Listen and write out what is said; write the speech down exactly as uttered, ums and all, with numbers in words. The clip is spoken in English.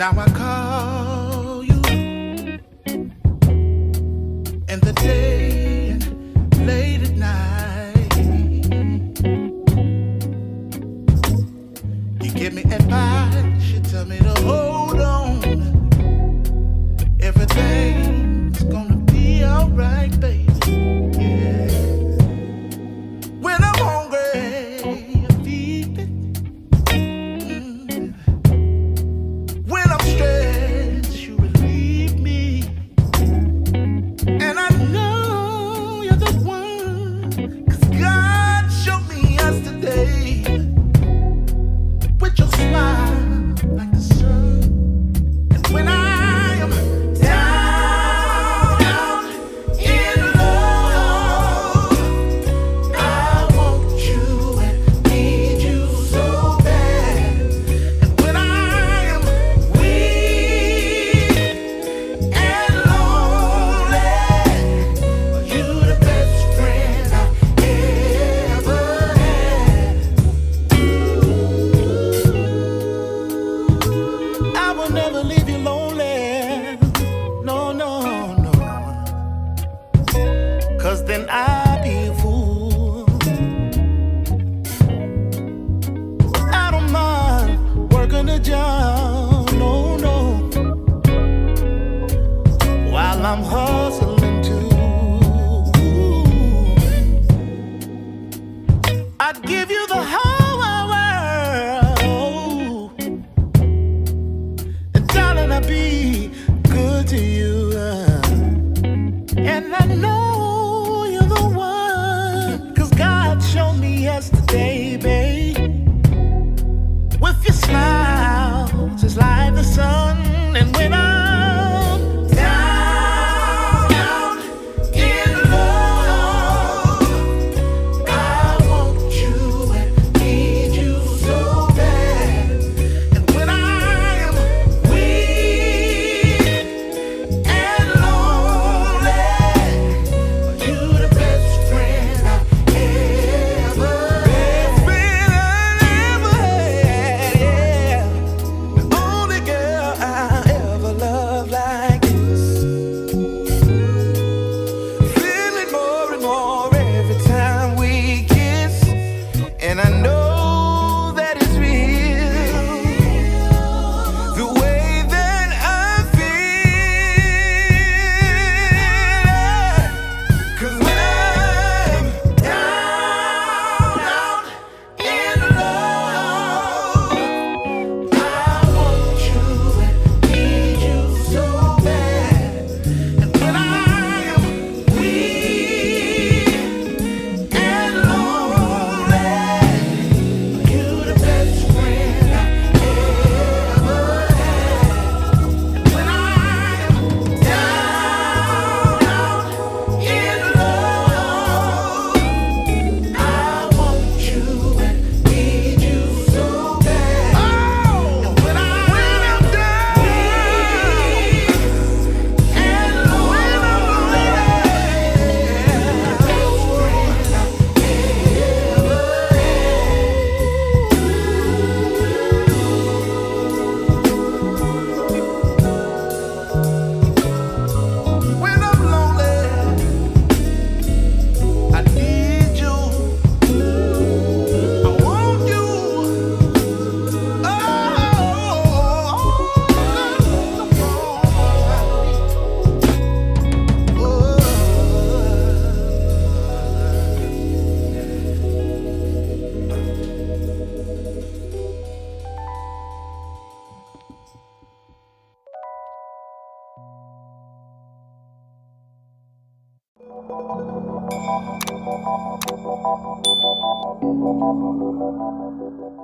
Now I call you in the day and late at night. You give me advice, you tell me to hold on. Everything's gonna be alright, baby. Yeah. When I'm hungry, you feed me. Mm. When I'm stressed, you relieve me. And I know you're the one, 'cause God showed me yesterday with your smile like the sun. And when I am down in love, I want you and need you so bad. And when I am weak and lonely, you the best friend I've ever had. I will never leave you lonely. No, no, no. 'Cause then I'd be a fool. I don't mind working a job. No, no. While I'm hustling too. I'd give you the whole wide world. And darling, I'll be good to you. And I know you're the one, 'cause God showed me yesterday, babe. With your smile, just like the sun. And when I'm down in love, I want you and need you so bad. And when I am weak and lonely, you the best friend I've ever had. Best friend I ever had, yeah. The only girl I ever loved like this. Feeling more and more every time we kiss. And I know that it's real. The way that I feel. 'Cause when I'm down in love, I want you and need you so bad. And when I am weak and lonely, you the best friend I ever had. When I am down in love, I want you and need you so bad. And when I am down and lonely, best friend I ever had. When I'm lonely, I need you. I want you. Oh.